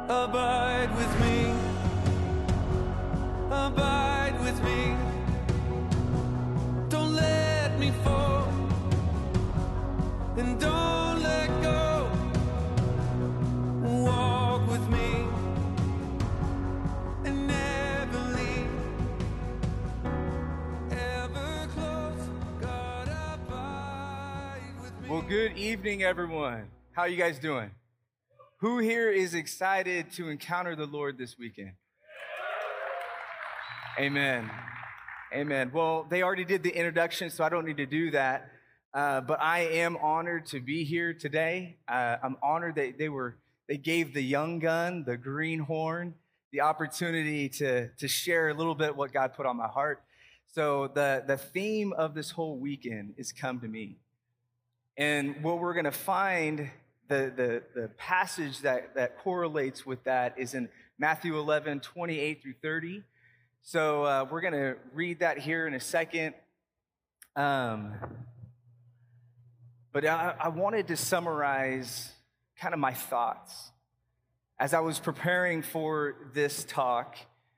Abide with me. Abide with me. Don't let me fall. And don't let go. Walk with me. And never leave. Ever close. God, abide with me. Well, good evening, everyone. How are you guys doing? Who here is excited to encounter the Lord this weekend? Amen. Amen. Well, they already did the introduction, so I don't need to do that. But I am honored to be here today. I'm honored that they gave the young gun, the greenhorn, the opportunity to share a little bit what God put on my heart. So the theme of this whole weekend is Come to Me. And what we're going to find, the passage that correlates with that is in Matthew 11, 28 through 30. So we're going to read that here in a second. But I wanted to summarize kind of my thoughts. As I was preparing for this talk,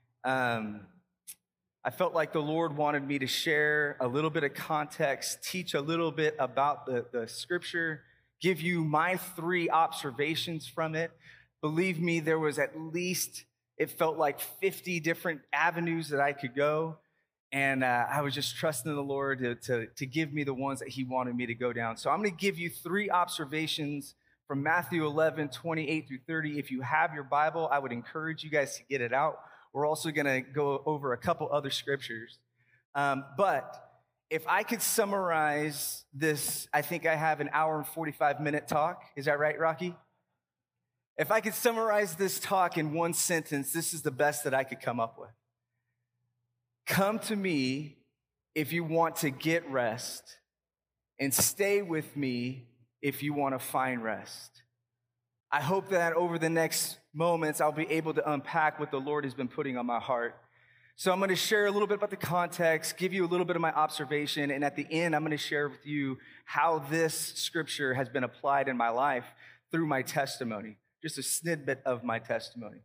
I felt like the Lord wanted me to share a little bit of context, teach a little bit about the scripture, give you my 3 observations from it. Believe me, there was at least, it felt like 50 different avenues that I could go. And I was just trusting the Lord to give me the ones that He wanted me to go down. So I'm going to give you 3 observations from Matthew 11, 28 through 30. If you have your Bible, I would encourage you guys to get it out. We're also going to go over a couple other scriptures. But if I could summarize this, I think I have an hour and 45-minute talk. Is that right, Rocky? If I could summarize this talk in one sentence, this is the best that I could come up with. Come to me if you want to get rest, and stay with me if you want to find rest. I hope that over the next moments, I'll be able to unpack what the Lord has been putting on my heart. So I'm going to share a little bit about the context, give you a little bit of my observation, and at the end, I'm going to share with you how this scripture has been applied in my life through my testimony, just a snippet of my testimony.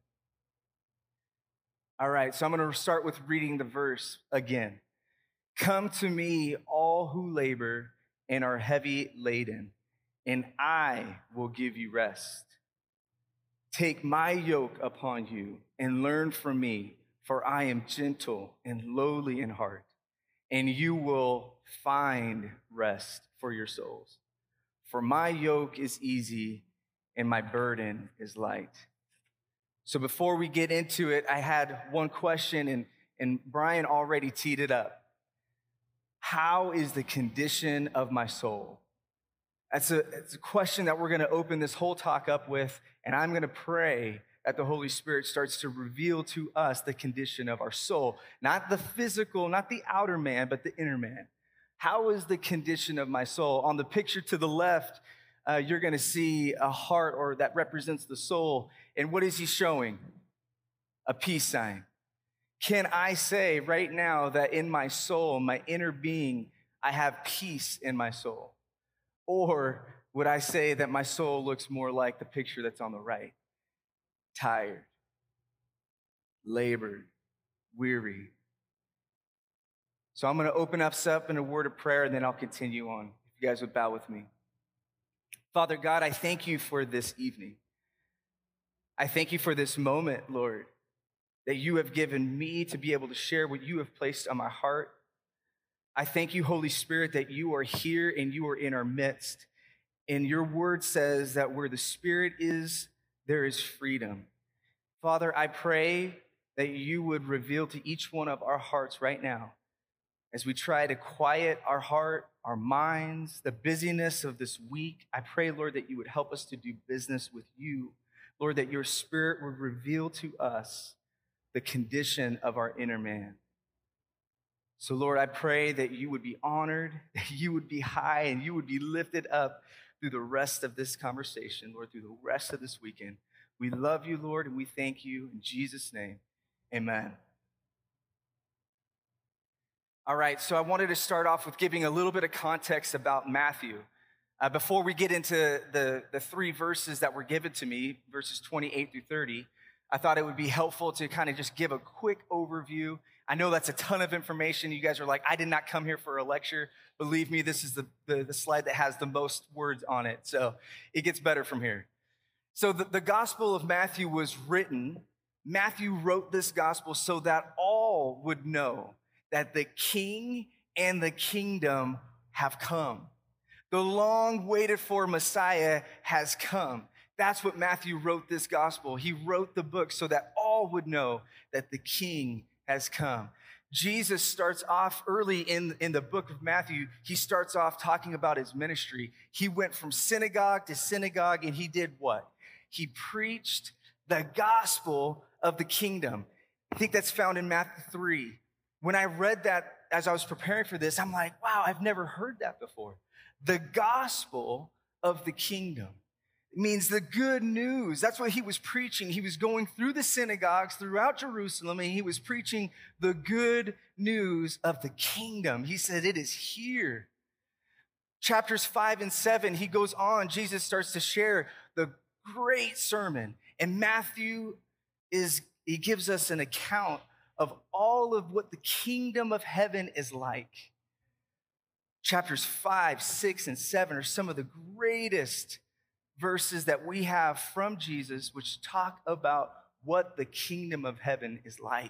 All right, so I'm going to start with reading the verse again. Come to me, all who labor and are heavy laden, and I will give you rest. Take my yoke upon you and learn from me, for I am gentle and lowly in heart, and you will find rest for your souls. For my yoke is easy and my burden is light. So before we get into it, I had one question, and Brian already teed it up. How is the condition of my soul? It's a question that we're going to open this whole talk up with, and I'm going to pray that the Holy Spirit starts to reveal to us the condition of our soul. Not the physical, not the outer man, but the inner man. How is the condition of my soul? On the picture to the left, you're going to see a heart, or that represents the soul. And what is he showing? A peace sign. Can I say right now that in my soul, my inner being, I have peace in my soul? Or would I say that my soul looks more like the picture that's on the right? Tired, labored, weary. So I'm going to open us up in a word of prayer, and then I'll continue on. If you guys would bow with me. Father God, I thank you for this evening. I thank you for this moment, Lord, that you have given me to be able to share what you have placed on my heart. I thank you, Holy Spirit, that you are here and you are in our midst. And your word says that where the Spirit is, there is freedom. Father, I pray that you would reveal to each one of our hearts right now as we try to quiet our heart, our minds, the busyness of this week. I pray, Lord, that you would help us to do business with you. Lord, that your Spirit would reveal to us the condition of our inner man. So, Lord, I pray that you would be honored, that you would be high, and you would be lifted up through the rest of this conversation, Lord, through the rest of this weekend. We love you, Lord, and we thank you. In Jesus' name, amen. All right, so I wanted to start off with giving a little bit of context about Matthew. Before we get into the three verses that were given to me, verses 28 through 30, I thought it would be helpful to kind of just give a quick overview. I know that's a ton of information. You guys are like, I did not come here for a lecture. Believe me, this is the slide that has the most words on it. So it gets better from here. So the Gospel of Matthew was written. Matthew wrote this gospel so that all would know that the King and the kingdom have come. The long waited for Messiah has come. That's what Matthew wrote this gospel. He wrote the book so that all would know that the King has come. Jesus starts off early in the book of Matthew. He starts off talking about his ministry. He went from synagogue to synagogue, and he did what? He preached the gospel of the kingdom. I think that's found in Matthew 3. When I read that as I was preparing for this, I'm like, wow, I've never heard that before. The gospel of the kingdom. It means the good news. That's what he was preaching. He was going through the synagogues throughout Jerusalem, and he was preaching the good news of the kingdom. He said, it is here. Chapters 5 and 7, he goes on. Jesus starts to share the great sermon. And Matthew he gives us an account of all of what the kingdom of heaven is like. Chapters 5, 6, and 7 are some of the greatest verses that we have from Jesus, which talk about what the kingdom of heaven is like.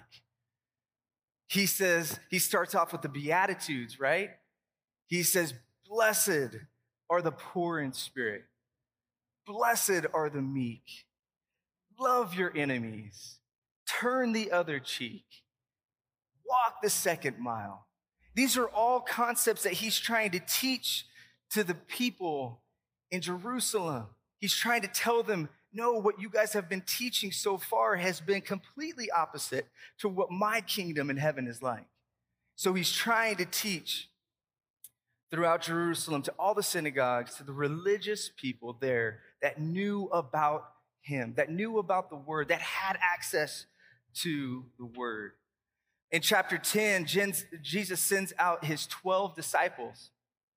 He starts off with the Beatitudes, right? He says, blessed are the poor in spirit. Blessed are the meek. Love your enemies. Turn the other cheek. Walk the second mile. These are all concepts that he's trying to teach to the people in Jerusalem. He's trying to tell them, no, what you guys have been teaching so far has been completely opposite to what my kingdom in heaven is like. So he's trying to teach throughout Jerusalem to all the synagogues, to the religious people there that knew about him, that knew about the word, that had access to the word. In chapter 10, Jesus sends out his 12 disciples.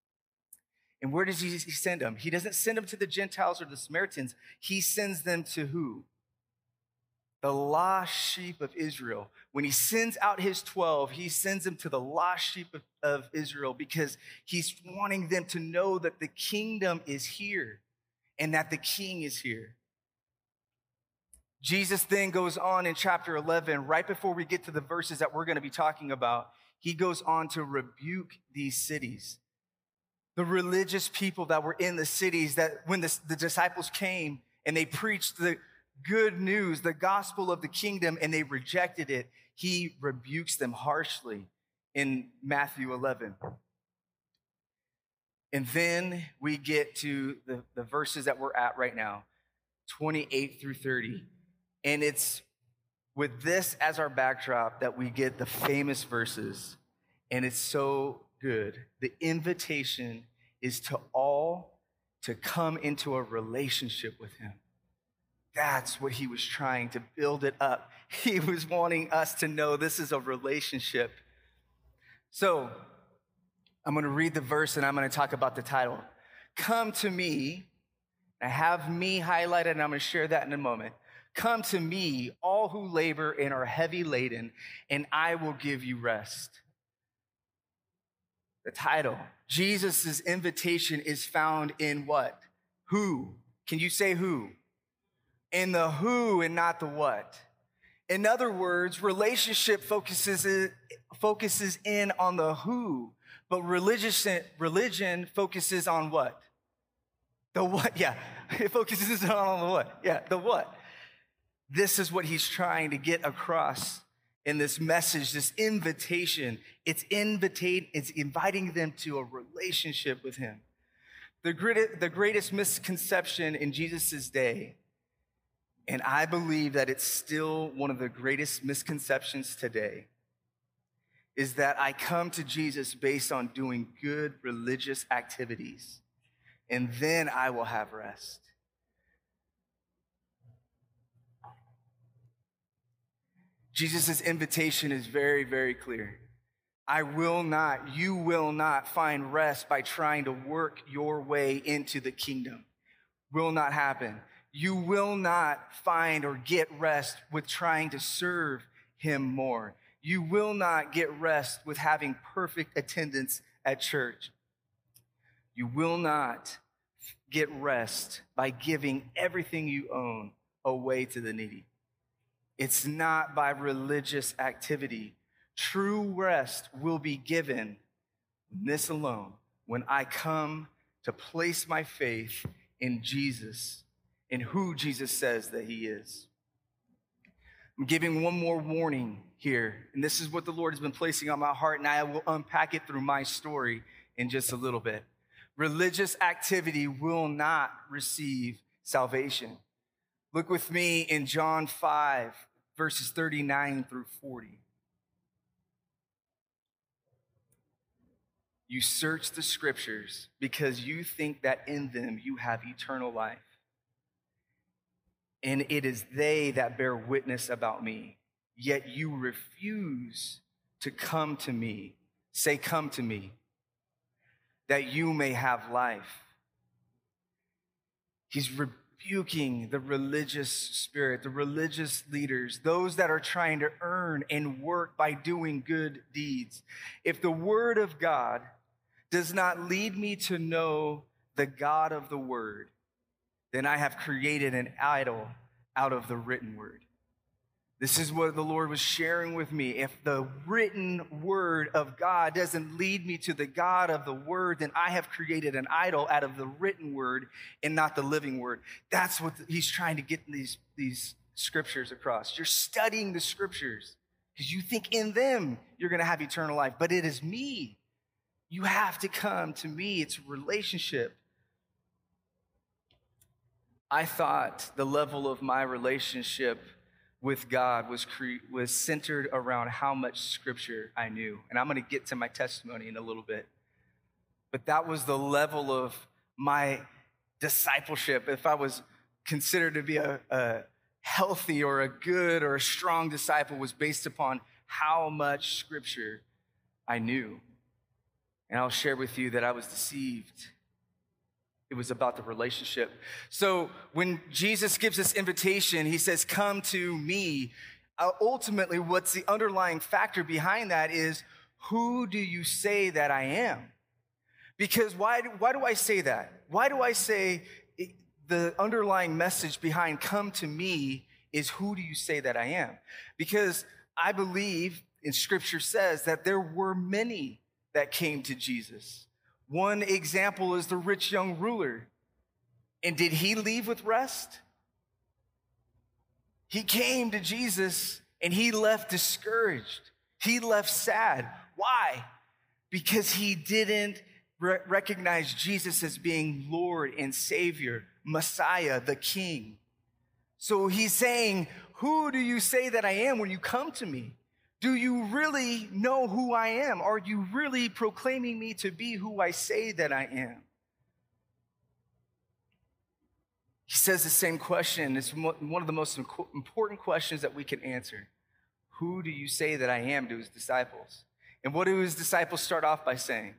And where does he send them? He doesn't send them to the Gentiles or the Samaritans. He sends them to who? The lost sheep of Israel. When he sends out his 12, he sends them to the lost sheep of Israel because he's wanting them to know that the kingdom is here and that the king is here. Jesus then goes on in chapter 11, right before we get to the verses that we're going to be talking about, he goes on to rebuke these cities. The religious people that were in the cities, that when the disciples came and they preached the good news, the gospel of the kingdom, and they rejected it, he rebukes them harshly in Matthew 11. And then we get to the verses that we're at right now, 28 through 30. And it's with this as our backdrop that we get the famous verses. And it's so good. The invitation is to all to come into a relationship with him. That's what he was trying to build it up. He was wanting us to know this is a relationship. So I'm going to read the verse and I'm going to talk about the title. Come to me. I have me highlighted and I'm going to share that in a moment. Come to me, all who labor and are heavy laden, and I will give you rest. The title, Jesus' invitation is found in what? Who? Can you say who? In the who and not the what. In other words, relationship focuses in on the who, but religion focuses on what? The what, yeah. It focuses on the what? Yeah, the what. This is what he's trying to get across in this message, this invitation. It's inviting them to a relationship with him. The greatest misconception in Jesus' day, and I believe that it's still one of the greatest misconceptions today, is that I come to Jesus based on doing good religious activities, and then I will have rest. Jesus' invitation is very, very clear. You will not find rest by trying to work your way into the kingdom. Will not happen. You will not find or get rest with trying to serve him more. You will not get rest with having perfect attendance at church. You will not get rest by giving everything you own away to the needy. It's not by religious activity. True rest will be given, this alone, when I come to place my faith in Jesus, in who Jesus says that he is. I'm giving one more warning here, and this is what the Lord has been placing on my heart, and I will unpack it through my story in just a little bit. Religious activity will not receive salvation. Look with me in John 5, verses 39 through 40. You search the scriptures because you think that in them you have eternal life. And it is they that bear witness about me. Yet you refuse to come to me. Say, come to me, that you may have life. He's rebuking the religious spirit, the religious leaders, those that are trying to earn and work by doing good deeds. If the word of God does not lead me to know the God of the word, then I have created an idol out of the written word. This is what the Lord was sharing with me. If the written word of God doesn't lead me to the God of the word, then I have created an idol out of the written word and not the living word. That's what he's trying to get these scriptures across. You're studying the scriptures because you think in them you're going to have eternal life, but it is me. You have to come to me. It's a relationship. I thought the level of my relationship with God was centered around how much scripture I knew. And I'm going to get to my testimony in a little bit. But that was the level of my discipleship. If I was considered to be a healthy or a good or a strong disciple, was based upon how much scripture I knew. And I'll share with you that I was deceived. It was about the relationship. So when Jesus gives this invitation, he says, come to me. Ultimately, what's the underlying factor behind that is, who do you say that I am? Because why do I say that? Why do I say the underlying message behind come to me is, who do you say that I am? Because I believe, and scripture says, that there were many that came to Jesus. One example is the rich young ruler. And did he leave with rest? He came to Jesus and he left discouraged. He left sad. Why? Because he didn't recognize Jesus as being Lord and Savior, Messiah, the King. So he's saying, who do you say that I am when you come to me? Do you really know who I am? Are you really proclaiming me to be who I say that I am? He says the same question. It's one of the most important questions that we can answer. Who do you say that I am, to his disciples? And what do his disciples start off by saying?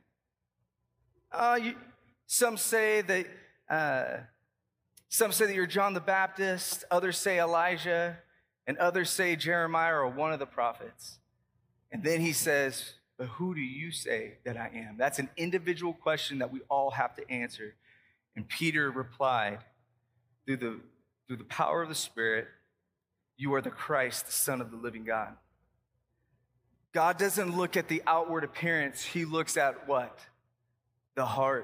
Some say that you're John the Baptist, others say Elijah, and others say Jeremiah or one of the prophets. And then he says, but who do you say that I am? That's an individual question that we all have to answer. And Peter replied, through the power of the Spirit, you are the Christ, the Son of the living God. God doesn't look at the outward appearance. He looks at what? The heart.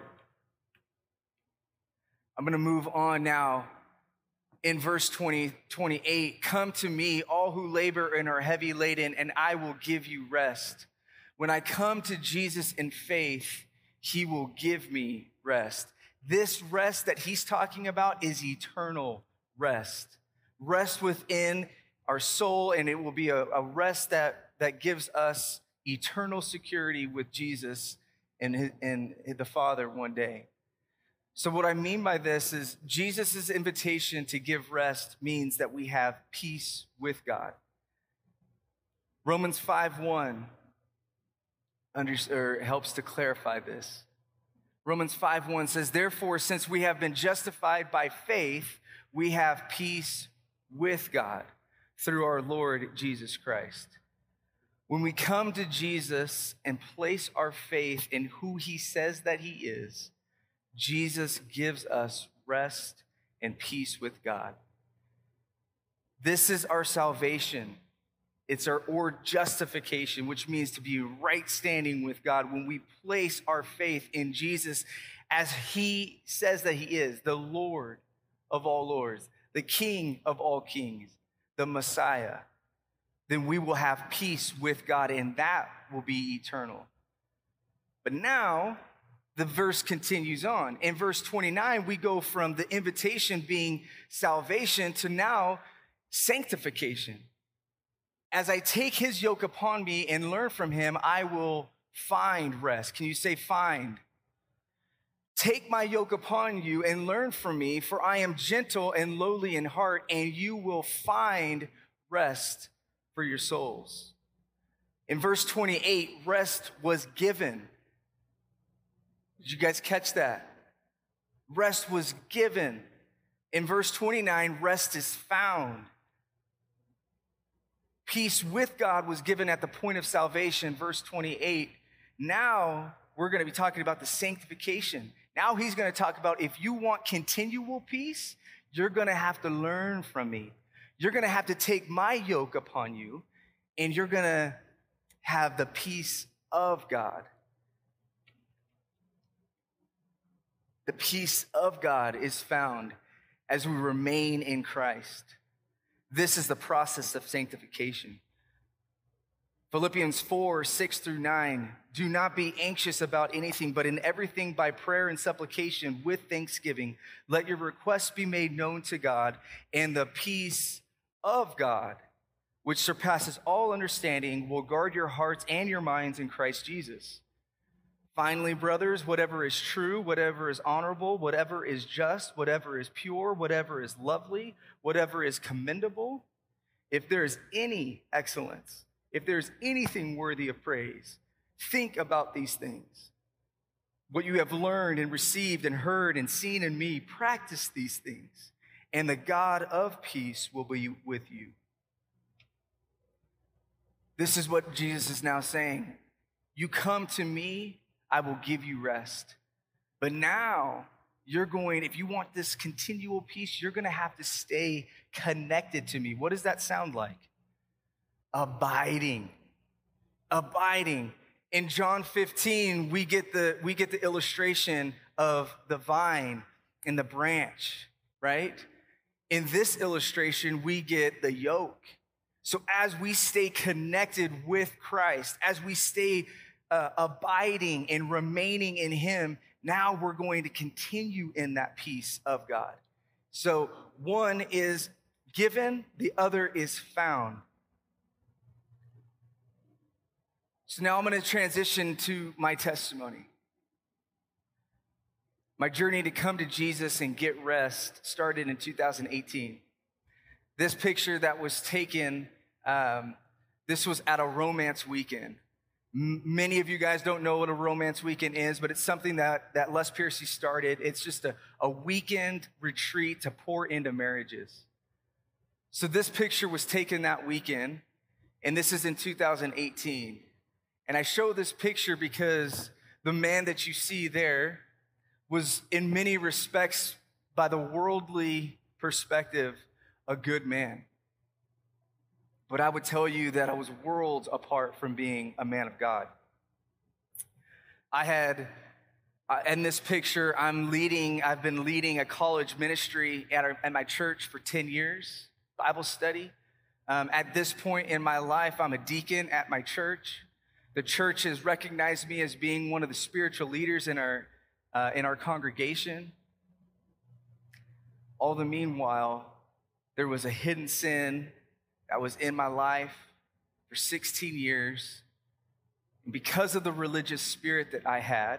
I'm going to move on now. In verse 28, come to me, all who labor and are heavy laden, and I will give you rest. When I come to Jesus in faith, he will give me rest. This rest that he's talking about is eternal rest. Rest within our soul, and it will be a rest that gives us eternal security with Jesus and the Father one day. So what I mean by this is Jesus' invitation to give rest means that we have peace with God. Romans 5:1 or helps to clarify this. Romans 5:1 says, therefore, since we have been justified by faith, we have peace with God through our Lord Jesus Christ. When we come to Jesus and place our faith in who he says that he is, Jesus gives us rest and peace with God. This is our salvation. It's our justification, which means to be right standing with God when we place our faith in Jesus as he says that he is, the Lord of all lords, the King of all kings, the Messiah. Then we will have peace with God, and that will be eternal. But now, the verse continues on. In verse 29, we go from the invitation being salvation to now sanctification. As I take his yoke upon me and learn from him, I will find rest. Can you say find? Take my yoke upon you and learn from me, for I am gentle and lowly in heart, and you will find rest for your souls. In verse 28, rest was given. Did you guys catch that? Rest was given. In verse 29, rest is found. Peace with God was given at the point of salvation, verse 28. Now we're going to be talking about the sanctification. Now he's going to talk about if you want continual peace, you're going to have to learn from me. You're going to have to take my yoke upon you, and you're going to have the peace of God. The peace of God is found as we remain in Christ. This is the process of sanctification. Philippians 4:6-9, do not be anxious about anything, but in everything by prayer and supplication with thanksgiving, let your requests be made known to God, and the peace of God, which surpasses all understanding, will guard your hearts and your minds in Christ Jesus. Finally, brothers, whatever is true, whatever is honorable, whatever is just, whatever is pure, whatever is lovely, whatever is commendable, if there is any excellence, if there's anything worthy of praise, think about these things. What you have learned and received and heard and seen in me, practice these things, and the God of peace will be with you. This is what Jesus is now saying. You come to me, I will give you rest. But now you're going, if you want this continual peace, you're going to have to stay connected to me. What does that sound like? Abiding. Abiding. In John 15, we get the illustration of the vine and the branch, right? In this illustration, we get the yoke. So as we stay connected with Christ, as we stay abiding and remaining in him, now we're going to continue in that peace of God. So one is given, the other is found. So now I'm going to transition to my testimony. My journey to come to Jesus and get rest started in 2018. This picture that was taken, this was at a romance weekend. Many of you guys don't know what a romance weekend is, but it's something that Les Piercy started. It's just a weekend retreat to pour into marriages. So this picture was taken that weekend, and this is in 2018. And I show this picture because the man that you see there was in many respects, by the worldly perspective, a good man. But I would tell you that I was worlds apart from being a man of God. In this picture, I've been leading a college ministry at my church for 10 years, Bible study. At this point in my life, I'm a deacon at my church. The church has recognized me as being one of the spiritual leaders in our congregation. All the meanwhile, there was a hidden sin that was in my life for 16 years. And because of the religious spirit that I had,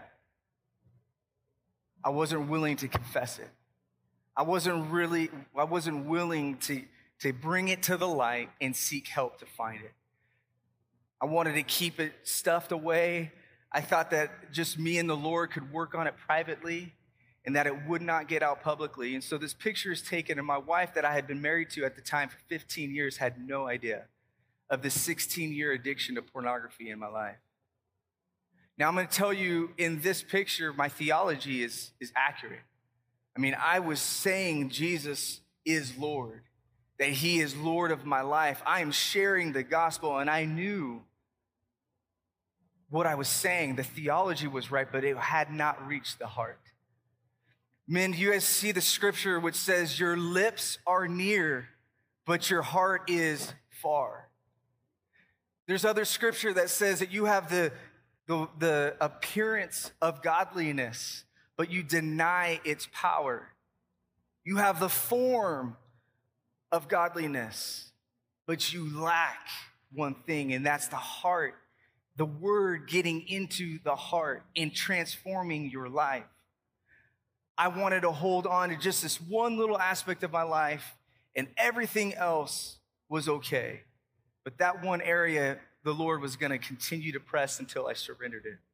I wasn't willing to confess it. I wasn't willing to bring it to the light and seek help to find it. I wanted to keep it stuffed away. I thought that just me and the Lord could work on it privately and that it would not get out publicly. And so this picture is taken, and my wife that I had been married to at the time for 15 years had no idea of the 16-year addiction to pornography in my life. Now I'm going to tell you, in this picture, my theology is accurate. I mean, I was saying Jesus is Lord, that he is Lord of my life. I am sharing the gospel, and I knew what I was saying. The theology was right, but it had not reached the heart. Men, you guys see the scripture which says, your lips are near, but your heart is far. There's other scripture that says that you have the appearance of godliness, but you deny its power. You have the form of godliness, but you lack one thing, and that's the heart. The word getting into the heart and transforming your life. I wanted to hold on to just this one little aspect of my life, and everything else was okay. But that one area, the Lord was going to continue to press until I surrendered it.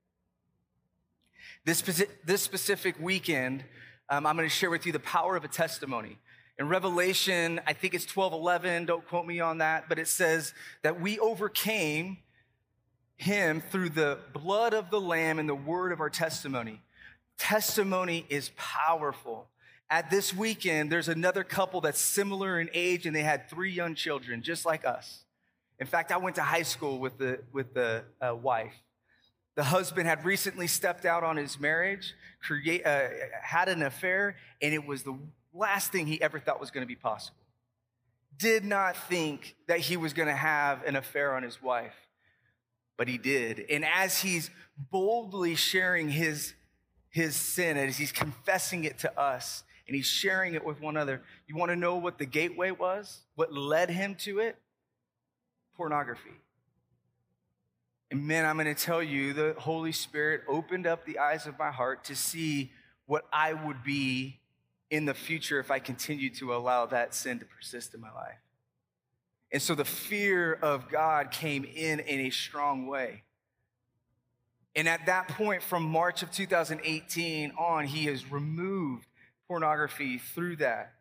This specific weekend, I'm going to share with you the power of a testimony. In Revelation, I think it's 12:11, don't quote me on that, but it says that we overcame him through the blood of the Lamb and the word of our testimony. Testimony is powerful. At this weekend, there's another couple that's similar in age, and they had 3 young children, just like us. In fact, I went to high school with the wife. The husband had recently stepped out on his marriage, had an affair, and it was the last thing he ever thought was going to be possible. Did not think that he was going to have an affair on his wife. But he did. And as he's boldly sharing his sin, as he's confessing it to us, and he's sharing it with one another, you want to know what the gateway was? What led him to it? Pornography. And man, I'm going to tell you, the Holy Spirit opened up the eyes of my heart to see what I would be in the future if I continued to allow that sin to persist in my life. And so the fear of God came in a strong way. And at that point, from March of 2018 on, he has removed pornography through that.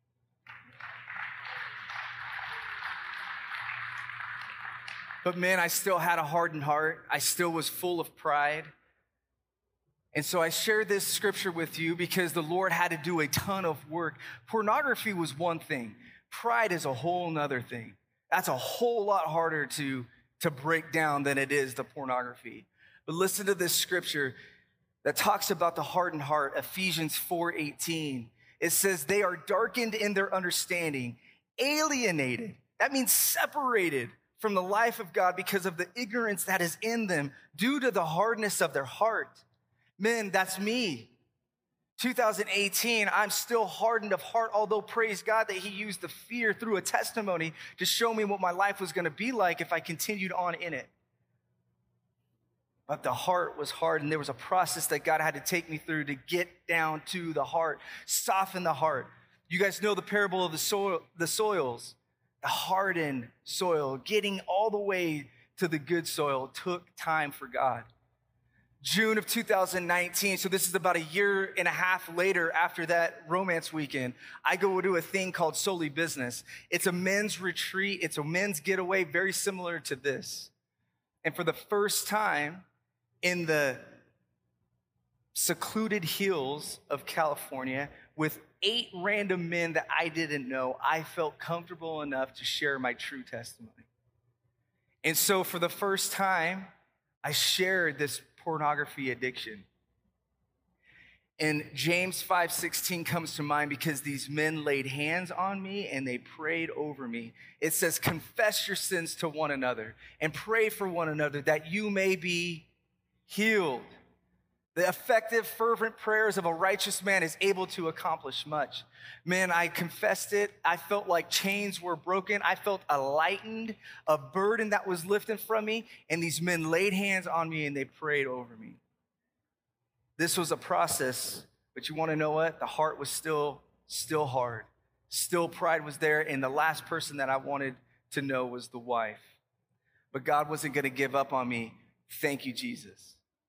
But man, I still had a hardened heart. I still was full of pride. And so I share this scripture with you because the Lord had to do a ton of work. Pornography was one thing. Pride is a whole nother thing. That's a whole lot harder to break down than it is the pornography. But listen to this scripture that talks about the hardened heart, Ephesians 4:18. It says, they are darkened in their understanding, alienated. That means separated from the life of God because of the ignorance that is in them due to the hardness of their heart. Men, that's me. 2018, I'm still hardened of heart, although praise God that he used the fear through a testimony to show me what my life was going to be like if I continued on in it. But the heart was hard, and there was a process that God had to take me through to get down to the heart, soften the heart. You guys know the parable of the soils. The hardened soil, getting all the way to the good soil took time for God. June of 2019, so this is about a year and a half later after that romance weekend, I go to a thing called Solely Business. It's a men's retreat. It's a men's getaway, very similar to this. And for the first time in the secluded hills of California with 8 random men that I didn't know, I felt comfortable enough to share my true testimony. And so for the first time, I shared this pornography addiction. And James 5:16 comes to mind because these men laid hands on me and they prayed over me. It says, confess your sins to one another and pray for one another that you may be healed. The effective, fervent prayers of a righteous man is able to accomplish much. Man, I confessed it. I felt like chains were broken. I felt lightened, a burden that was lifted from me. And these men laid hands on me and they prayed over me. This was a process, but you want to know what? The heart was still hard. Still pride was there. And the last person that I wanted to know was the wife. But God wasn't going to give up on me. Thank you, Jesus.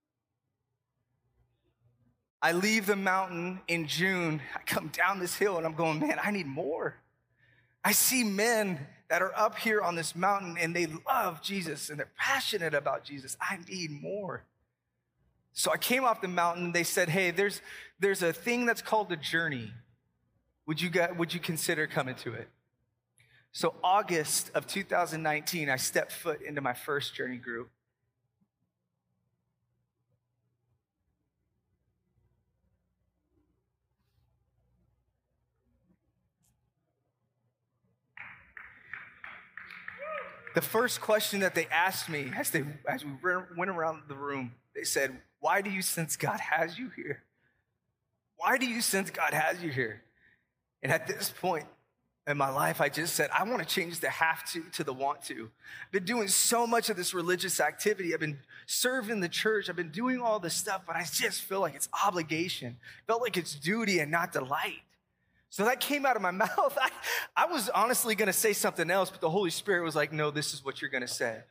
I leave the mountain in June. I come down this hill and I'm going, man, I need more. I see men that are up here on this mountain and they love Jesus and they're passionate about Jesus. I need more. So I came off the mountain. They said, hey, there's a thing that's called the journey. Would you consider coming to it? So August of 2019, I stepped foot into my first journey group. The first question that they asked me as we went around the room, they said, why do you sense God has you here? Why do you sense God has you here? And at this point in my life, I just said, I want to change the have to the want to. I've been doing so much of this religious activity. I've been serving the church. I've been doing all this stuff, but I just feel like it's obligation. Felt like it's duty and not delight. So that came out of my mouth. I was honestly going to say something else, but the Holy Spirit was like, no, this is what you're going to say.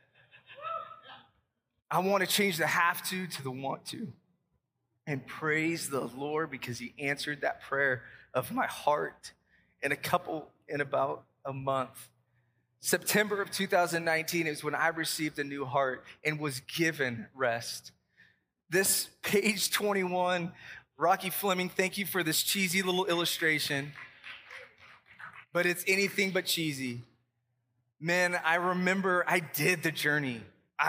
I want to change the have to the want to. And praise the Lord because he answered that prayer of my heart in about a month. September of 2019 is when I received a new heart and was given rest. This page 21, Rocky Fleming, thank you for this cheesy little illustration, but it's anything but cheesy. Man, I remember I did the journey.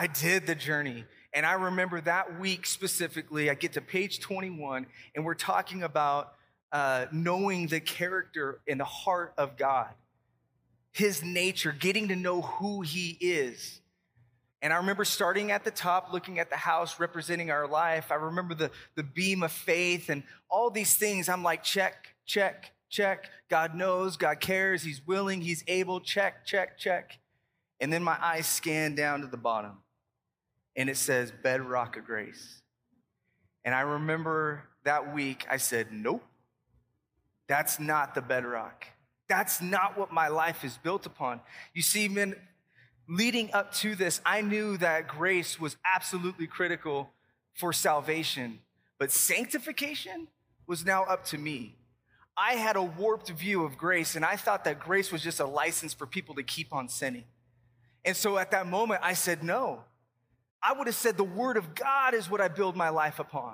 And I remember that week specifically, I get to page 21, and we're talking about knowing the character and the heart of God, his nature, getting to know who he is. And I remember starting at the top, looking at the house representing our life. I remember the beam of faith and all these things. I'm like, check, check, check. God knows, God cares, he's willing, he's able, check, check, check. And then my eyes scan down to the bottom and it says bedrock of grace. And I remember that week I said, nope, that's not the bedrock. That's not what my life is built upon. You see, men, leading up to this, I knew that grace was absolutely critical for salvation, but sanctification was now up to me. I had a warped view of grace, and I thought that grace was just a license for people to keep on sinning. And so at that moment, I said, no. I would have said the word of God is what I build my life upon.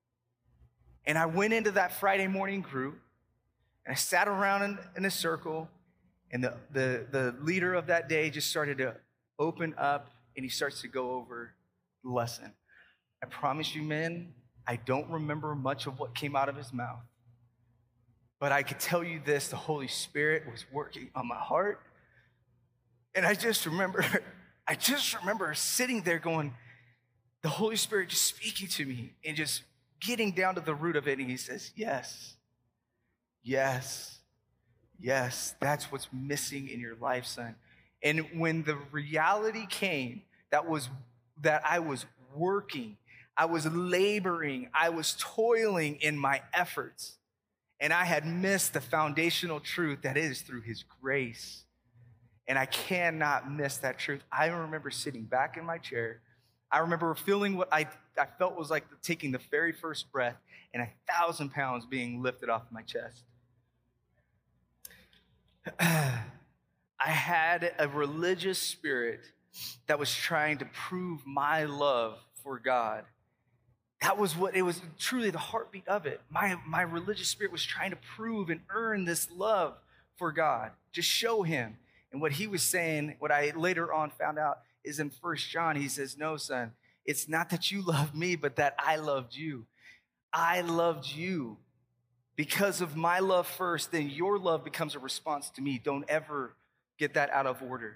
And I went into that Friday morning group, and I sat around in a circle, and the leader of that day just started to open up, and he starts to go over the lesson. I promise you, men, I don't remember much of what came out of his mouth. But I could tell you this, the Holy Spirit was working on my heart. And I just remember sitting there going, the Holy Spirit just speaking to me and just getting down to the root of it. And he says, yes, yes, yes, that's what's missing in your life, son. And when the reality came that I was working, I was laboring, I was toiling in my efforts, and I had missed the foundational truth that is through his grace. And I cannot miss that truth. I remember sitting back in my chair. I remember feeling what I felt was like taking the very first breath and 1,000 pounds being lifted off my chest. I had a religious spirit that was trying to prove my love for God. That was what it was, truly the heartbeat of it. My religious spirit was trying to prove and earn this love for God, to show him. And what he was saying, what I later on found out, is in 1 John, he says, no, son, it's not that you love me, but that I loved you. I loved you. Because of my love first, then your love becomes a response to me. Don't ever get that out of order.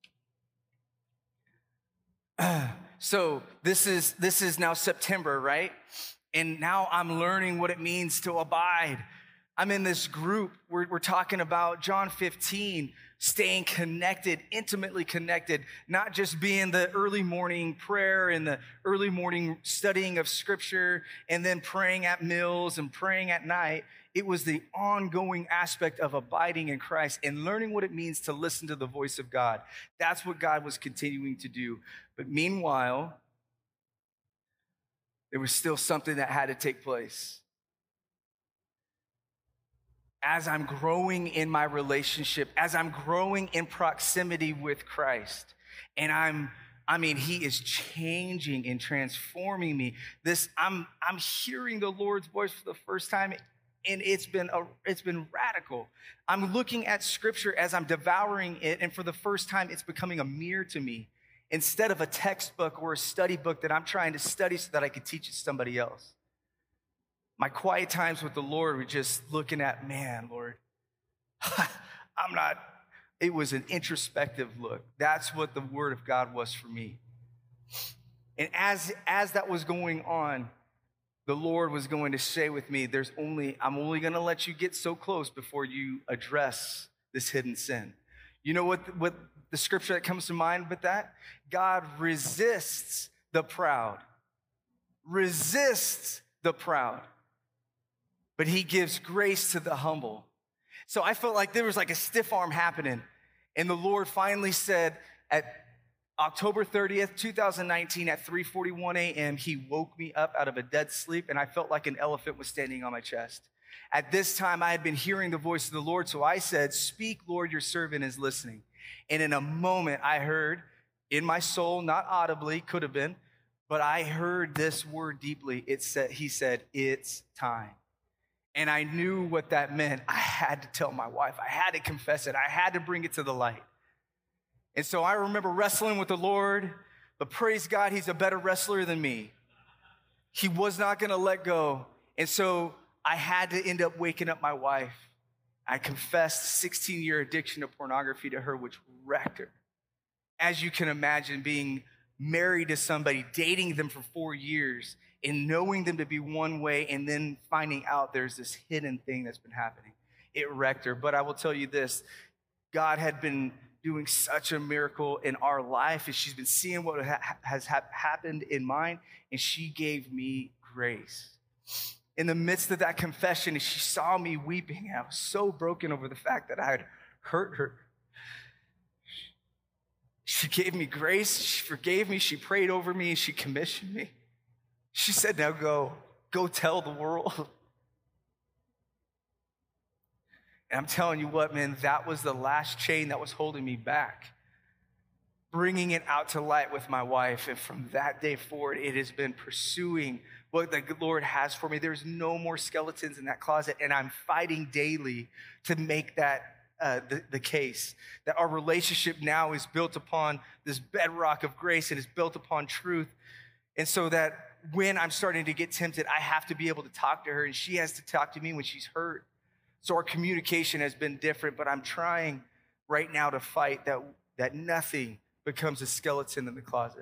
So this is now September, right? And now I'm learning what it means to abide. I'm in this group. We're talking about John 15, staying connected, intimately connected, not just being the early morning prayer and the early morning studying of scripture and then praying at meals and praying at night. It was the ongoing aspect of abiding in Christ and learning what it means to listen to the voice of God. That's what God was continuing to do. But meanwhile, there was still something that had to take place. as I'm growing in my relationship, as I'm growing in proximity with Christ, and he is changing and transforming me. I'm hearing the Lord's voice for the first time, and it's been radical. I'm looking at Scripture as I'm devouring it, and for the first time, it's becoming a mirror to me instead of a textbook or a study book that I'm trying to study so that I could teach it to somebody else. My quiet times with the Lord were just looking at, man, Lord, it was an introspective look. That's what the Word of God was for me. And as that was going on, the Lord was going to say with me, I'm only going to let you get so close before you address this hidden sin. You know what the scripture that comes to mind with that? God resists the proud. Resists the proud. But he gives grace to the humble. So I felt like there was like a stiff arm happening. And the Lord finally said at October 30th, 2019 at 3:41 a.m., he woke me up out of a dead sleep, and I felt like an elephant was standing on my chest. At this time, I had been hearing the voice of the Lord, so I said, "Speak, Lord, your servant is listening." And in a moment, I heard in my soul, not audibly, could have been, but I heard this word deeply. He said, "It's time." And I knew what that meant. I had to tell my wife. I had to confess it. I had to bring it to the light. And so I remember wrestling with the Lord, but praise God, he's a better wrestler than me. He was not going to let go. And so I had to end up waking up my wife. I confessed 16-year addiction to pornography to her, which wrecked her. As you can imagine, being married to somebody, dating them for 4 years, and knowing them to be one way, and then finding out there's this hidden thing that's been happening. It wrecked her. But I will tell you this, God had been doing such a miracle in our life, and she's been seeing what has happened in mine, and she gave me grace. In the midst of that confession, and she saw me weeping, and I was so broken over the fact that I had hurt her. She gave me grace, she forgave me, she prayed over me, and she commissioned me. She said, "Now go tell the world." And I'm telling you what, man, that was the last chain that was holding me back. Bringing it out to light with my wife. And from that day forward, it has been pursuing what the Lord has for me. There's no more skeletons in that closet. And I'm fighting daily to make that the case. That our relationship now is built upon this bedrock of grace and is built upon truth. And so that when I'm starting to get tempted, I have to be able to talk to her, and she has to talk to me when she's hurt. So our communication has been different, but I'm trying right now to fight that nothing becomes a skeleton in the closet.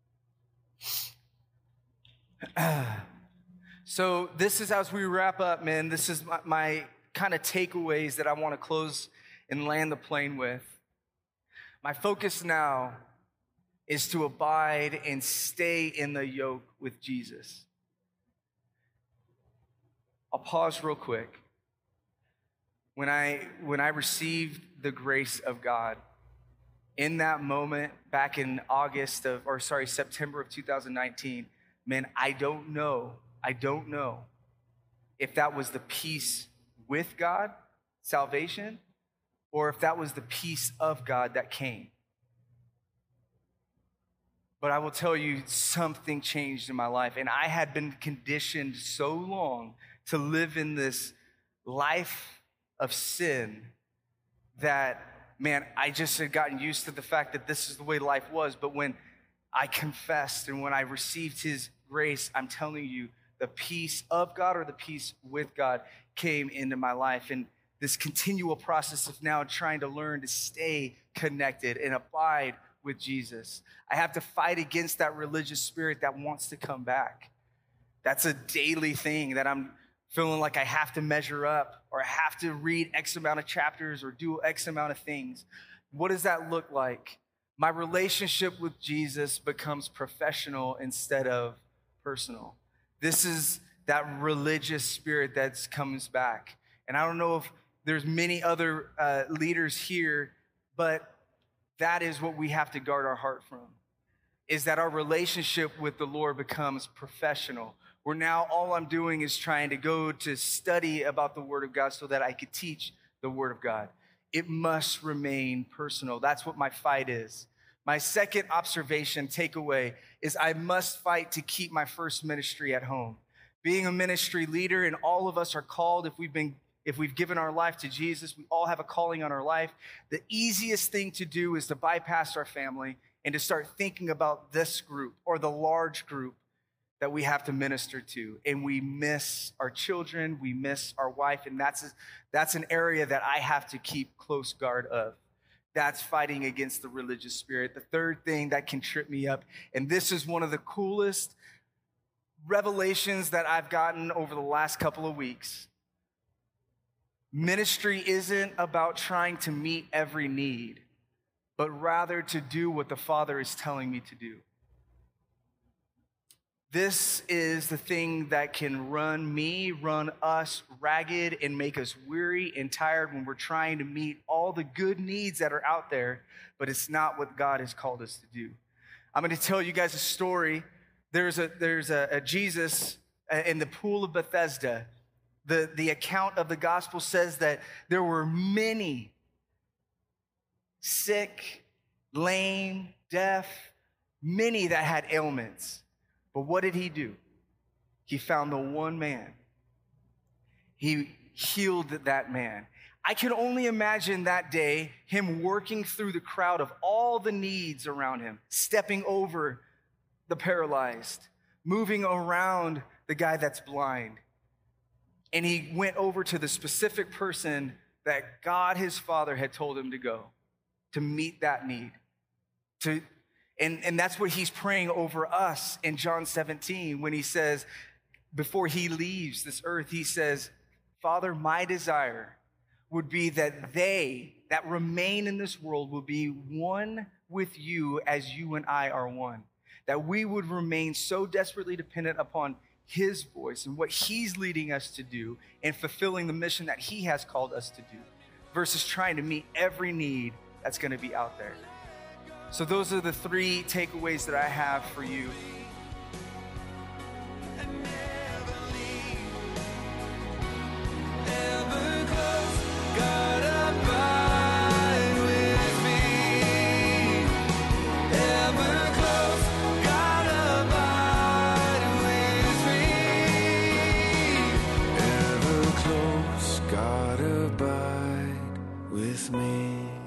So this is, as we wrap up, man, this is my kind of takeaways that I want to close and land the plane with. My focus now is to abide and stay in the yoke with Jesus. I'll pause real quick. When I received the grace of God, in that moment back in September of 2019, man, I don't know if that was the peace with God, salvation, or if that was the peace of God that came. But I will tell you, something changed in my life, and I had been conditioned so long to live in this life of sin that, man, I just had gotten used to the fact that this is the way life was. But when I confessed and when I received his grace, I'm telling you, the peace of God or the peace with God came into my life. And this continual process of now trying to learn to stay connected and abide with Jesus. I have to fight against that religious spirit that wants to come back. That's a daily thing that I'm feeling like I have to measure up, or I have to read X amount of chapters or do X amount of things. What does that look like? My relationship with Jesus becomes professional instead of personal. This is that religious spirit that comes back. And I don't know if there's many other leaders here, but that is what we have to guard our heart from, is that our relationship with the Lord becomes professional, where now all I'm doing is trying to go to study about the Word of God so that I could teach the Word of God. It must remain personal. That's what my fight is. My second observation, takeaway, is I must fight to keep my first ministry at home. Being a ministry leader, and all of us are called, if we've given our life to Jesus, we all have a calling on our life. The easiest thing to do is to bypass our family and to start thinking about this group or the large group that we have to minister to. And we miss our children, we miss our wife, and that's an area that I have to keep close guard of. That's fighting against the religious spirit. The third thing that can trip me up, and this is one of the coolest revelations that I've gotten over the last couple of weeks. Ministry isn't about trying to meet every need, but rather to do what the Father is telling me to do. This is the thing that can run us ragged and make us weary and tired when we're trying to meet all the good needs that are out there, but it's not what God has called us to do. I'm going to tell you guys a story. There's a Jesus in the pool of Bethesda. The account of the gospel says that there were many sick, lame, deaf, many that had ailments. But what did he do? He found the one man. He healed that man. I can only imagine that day, him working through the crowd of all the needs around him, stepping over the paralyzed, moving around the guy that's blind. And he went over to the specific person that God, his Father, had told him to go to meet that need. And that's what he's praying over us in John 17 when he says, before he leaves this earth, he says, Father, my desire would be that they that remain in this world will be one with you as you and I are one. That we would remain so desperately dependent upon his voice and what he's leading us to do and fulfilling the mission that he has called us to do versus trying to meet every need that's going to be out there. So those are the three takeaways that I have for you. God abide with me.